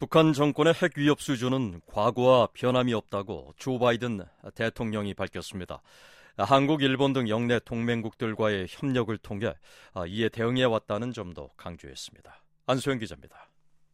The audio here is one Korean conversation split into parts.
북한 정권의 핵 위협 수준은 과거와 변함이 없다고 조 바이든 대통령이 밝혔습니다. 한국, 일본 등 영내 동맹국들과의 협력을 통해 이에 대응해 왔다는 점도 강조했습니다. 안소영 기자입니다.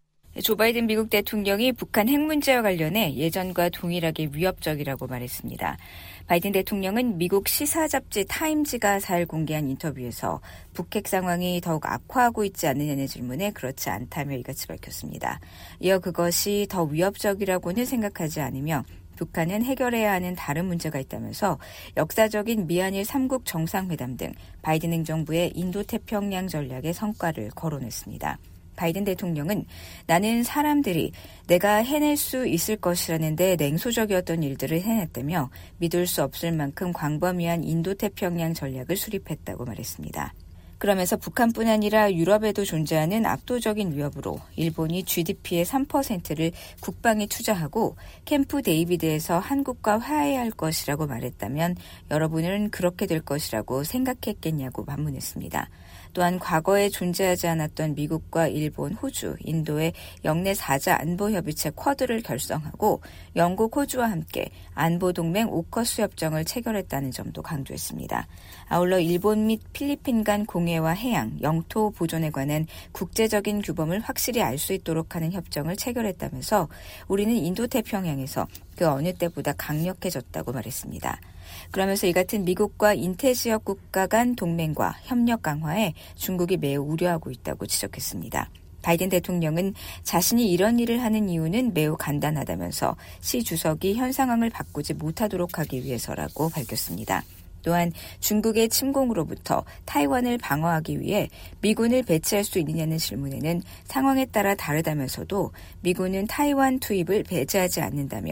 조 바이든 미국 대통령이 북한 핵 문제와 관련해 예전과 동일하게 위협적이라고 말했습니다. 바이든 대통령은 미국 시사 잡지 타임지가 4일 공개한 인터뷰에서 북핵 상황이 더욱 악화하고 있지 않느냐는 질문에 그렇지 않다며 이같이 밝혔습니다. 이어 그것이 더 위협적이라고는 생각하지 않으며 북한은 해결해야 하는 다른 문제가 있다면서 역사적인 미한일 3국 정상회담 등 바이든 행정부의 인도태평양 전략의 성과를 거론했습니다. 바이든 대통령은 나는 사람들이 내가 해낼 수 있을 것이라는 데 냉소적이었던 일들을 해냈다며 믿을 수 없을 만큼 광범위한 인도태평양 전략을 수립했다고 말했습니다. 그러면서 북한뿐 아니라 유럽에도 존재하는 압도적인 위협으로 일본이 GDP의 3%를 국방에 투자하고 캠프 데이비드에서 한국과 화해할 것이라고 말했다면 여러분은 그렇게 될 것이라고 생각했겠냐고 반문했습니다. 또한 과거에 존재하지 않았던 미국과 일본, 호주, 인도의 영내 4자 안보협의체 쿼드를 결성하고 영국, 호주와 함께 안보동맹 오커스 협정을 체결했다는 점도 강조했습니다. 아울러 일본 및 필리핀 간 공해와 해양, 영토 보존에 관한 국제적인 규범을 확실히 알 수 있도록 하는 협정을 체결했다면서 우리는 인도태평양에서 그 어느 때보다 강력해졌다고 말했습니다. 그러면서 이 같은 미국과 인태지역 국가 간 동맹과 협력 강화에 중국이 매우 우려하고 있다고 지적했습니다. 바이든 대통령은 자신이 이런 일을 하는 이유는 매우 간단하다면서 시 주석이 현 상황을 바꾸지 못하도록 하기 위해서라고 밝혔습니다. 또한 중국의 침공으로부터 타이완을 방어하기 위해 미군을 배치할 수 있느냐는 질문에는 상황에 따라 다르다면서도 미군은 타이완 투입을 배제하지 않는다며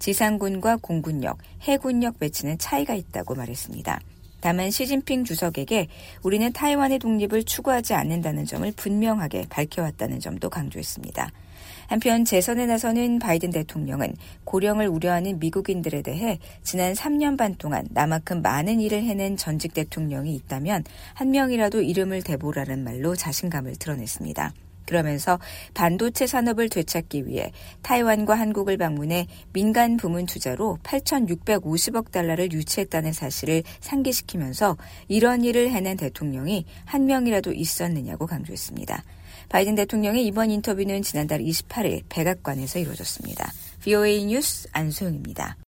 지상군과 공군력, 해군력 배치는 차이가 있다고 말했습니다. 다만 시진핑 주석에게 우리는 타이완의 독립을 추구하지 않는다는 점을 분명하게 밝혀왔다는 점도 강조했습니다. 한편 재선에 나서는 바이든 대통령은 고령을 우려하는 미국인들에 대해 지난 3년 반 동안 나만큼 많은 일을 해낸 전직 대통령이 있다면 한 명이라도 이름을 대보라는 말로 자신감을 드러냈습니다. 그러면서 반도체 산업을 되찾기 위해 타이완과 한국을 방문해 민간 부문 투자로 8,650억 달러를 유치했다는 사실을 상기시키면서 이런 일을 해낸 대통령이 한 명이라도 있었느냐고 강조했습니다. 바이든 대통령의 이번 인터뷰는 지난달 28일 백악관에서 이루어졌습니다. VOA 뉴스 안소영입니다.